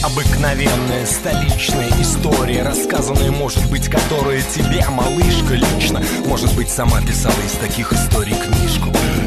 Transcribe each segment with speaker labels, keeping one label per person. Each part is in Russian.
Speaker 1: Обыкновенная столичная история, рассказанная, может быть, которая тебе, малышка, лично, может быть, сама писала из таких историй книжку.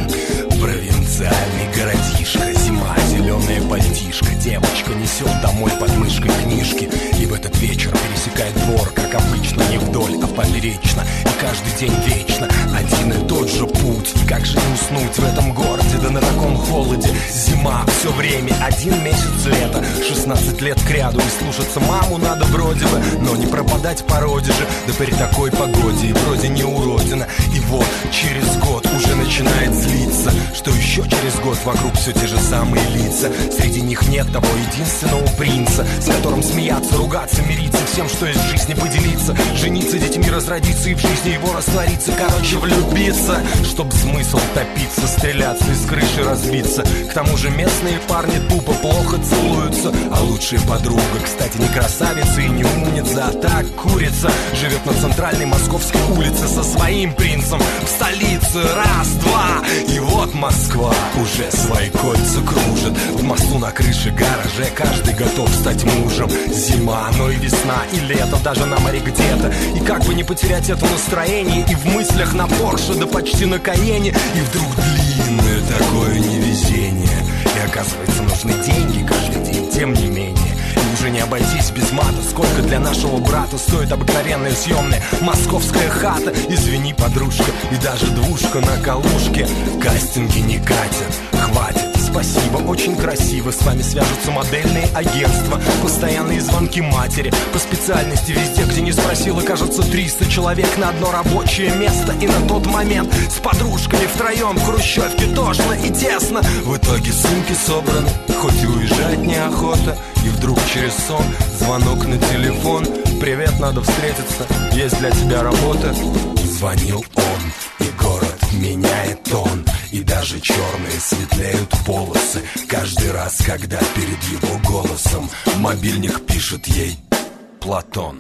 Speaker 1: Провинциальный городишко, зима, зеленая пальтишко, девочка несет домой под мышкой книжки. И в этот вечер пересекает двор, как обычно, не вдоль, а поперечно. И каждый день вечно один и тот же путь. И как же не уснуть в этом городе, да на таком холоде? Зима, все время, 1 месяц лета, 16 лет кряду. И слушаться маму надо вроде бы, но не пропадать в породе же. Да при такой погоде и вроде не уродина. И вот через год уже начинает злиться, что еще через год вокруг все те же самые лица. Среди них нет того единственного принца, с которым смеяться, ругаться, мириться, всем, что из жизни поделиться, жениться, детьми разродиться и в жизни его раствориться. Короче, влюбиться, чтоб смысл топиться, стреляться из крыши разбиться. К тому же местные парни тупо плохо целуются. А лучшая подруга, кстати, не красавица и не умница, а так курица, живет на центральной московской улице со своим принцем в столице. Раз, два, и вот Москва уже свои кольца кружит. В мосту на крыше гараже каждый готов стать мужем. Зима, но и весна, и лето, даже на море где-то. И как бы не потерять это настроение, и в мыслях на Порше, да почти на Каене. И вдруг длинное такое невезение, и оказывается нужны деньги каждый день, тем не менее. И уже не обойтись без мата. Сколько для нашего брата стоит обыкновенная съемная московская хата? Извини, подружка, и даже двушка на Калужке. Кастинги не катят, хватит. Спасибо, очень красиво. С вами свяжутся модельные агентства, постоянные звонки матери. По специальности везде, где не спросила, кажется, 300 человек на одно рабочее место. И на тот момент с подружками втроем в хрущевке тошно и тесно. В итоге сумки собраны, хоть и уезжать неохота. И вдруг через сон звонок на телефон. Привет, надо встретиться, есть для тебя работа. Звонил он, и город меняет тон. И даже черные светлеют полосы каждый раз, когда перед его голосом мобильник пишет ей Платон.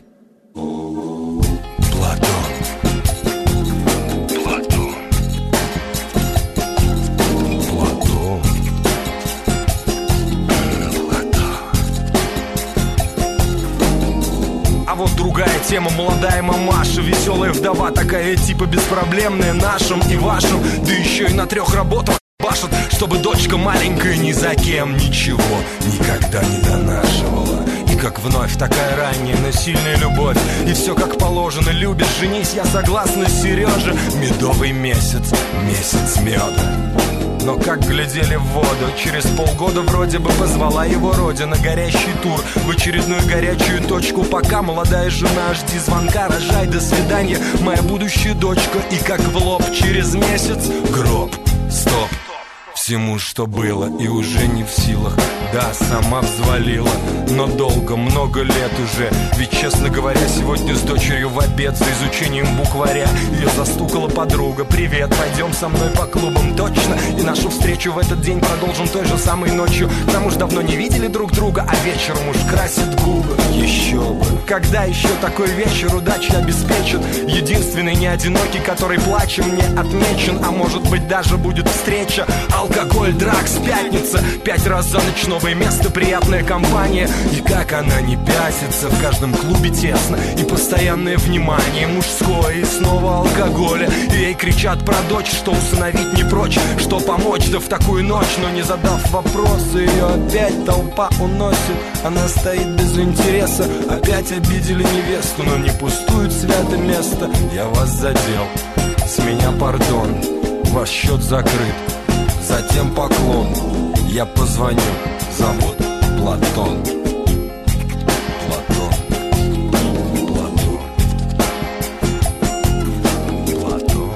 Speaker 1: Платон. Платон. Платон. А вот другая тема, молодая мамаша, веселая вдова, такая типа беспроблемная нашим и вашим, да еще и на 3 работах пашет, чтобы дочка маленькая ни за кем ничего никогда не донашивала. И как вновь такая ранняя, но сильная любовь, и все как положено, любишь, женись, я согласна, Сережа. Медовый месяц, месяц меда. Но как глядели в воду, через полгода вроде бы позвала его родина. Горящий тур в очередную горячую точку. Пока, молодая жена, жди звонка, рожай, до свидания, моя будущая дочка. И как в лоб через месяц гроб. Стоп всему, что было, и уже не в силах. Да, сама взвалила, но долго, много лет уже. Ведь, честно говоря, сегодня с дочерью в обед за изучением букваря ее застукала подруга. Привет, пойдем со мной по клубам, точно. И нашу встречу в этот день продолжим той же самой ночью. Потому что давно не видели друг друга, а вечером уж красит губы. Еще бы, когда еще такой вечер удачи обеспечит? Единственный не одинокий, который плачем мне отмечен. А может быть даже будет встреча. Алкоголь, дракс, пятница, 5 раз за ночь новое место, приятная компания. И как она не пятится, в каждом клубе тесно. И постоянное внимание мужское, и снова алкоголя. И ей кричат про дочь, что усыновить не прочь, что помочь, да в такую ночь. Но не задав вопросы, ее опять толпа уносит. Она стоит без интереса, опять обидели невесту. Но не пустует святое место, я вас задел, с меня пардон, ваш счет закрыт. Затем поклон, я позвоню, зовут Платон. Платон. Платон. Платон.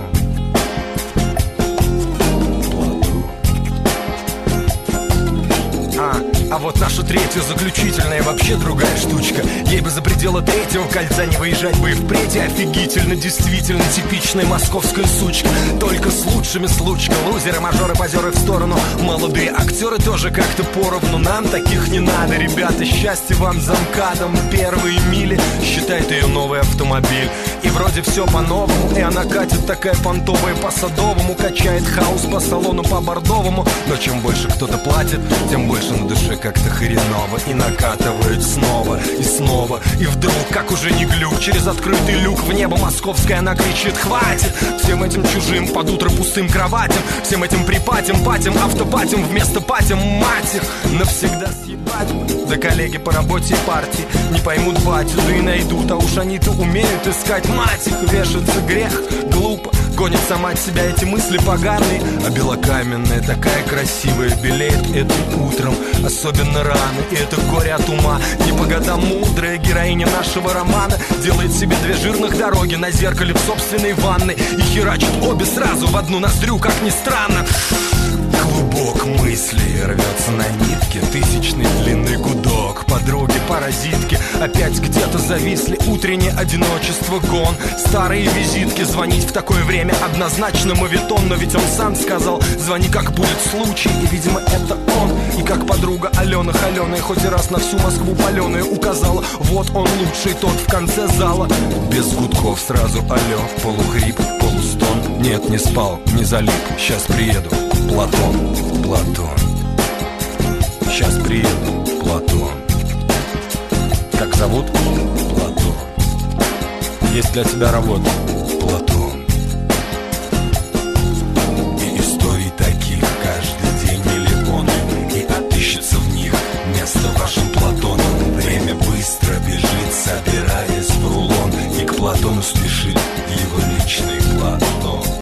Speaker 1: Платон. А вот наша третья, заключительная, вообще другая штучка. Ей бы за пределы 3-го кольца не выезжать бы и впредь. И офигительно, действительно типичная московская сучка. Только с лучшими случка. Лузеры, мажоры, позеры в сторону. Молодые актеры тоже как-то поровну. Нам таких не надо, ребята. Счастья вам за МКАДом. Первые мили считает ее новый автомобиль. И вроде все по-новому, и она катит такая понтовая по Садовому, качает хаос по салону по Бордовому. Но чем больше кто-то платит, тем больше на душе как-то хреново. И накатывает снова и снова. И вдруг, как уже не глюк, через открытый люк в небо московское она кричит: хватит! Всем этим чужим под утро пустым кроватям, всем этим припатям, патям, автопатям вместо патям, мать их, навсегда съебать. Да коллеги по работе и партии не поймут батю, да и найдут, а уж они-то умеют искать. Мать их, вешаться грех, глупо, гонит сама от себя эти мысли поганые. А белокаменная такая красивая белеет этим утром, особенно рано. И это горе от ума, не по годам мудрая героиня нашего романа делает себе 2 жирных дороги на зеркале в собственной ванной и херачит обе сразу в одну ноздрю, как ни странно. Клубок мыслей рвется на нитке, тысячный длинный гудок. Подруги-паразитки опять где-то зависли, утреннее одиночество, гон. Старые визитки, звонить в такое время однозначно моветон. Но ведь он сам сказал: звони, как будет случай. И, видимо, это он. И как подруга Алена холеная, хоть и раз на всю Москву паленая, указала: вот он лучший, тот в конце зала. Без гудков сразу алло, полухрип, полустон. Нет, не спал, не залип, сейчас приеду. Платон, Платон. Сейчас приеду, Платон. Как зовут? Платон. Есть для тебя работа.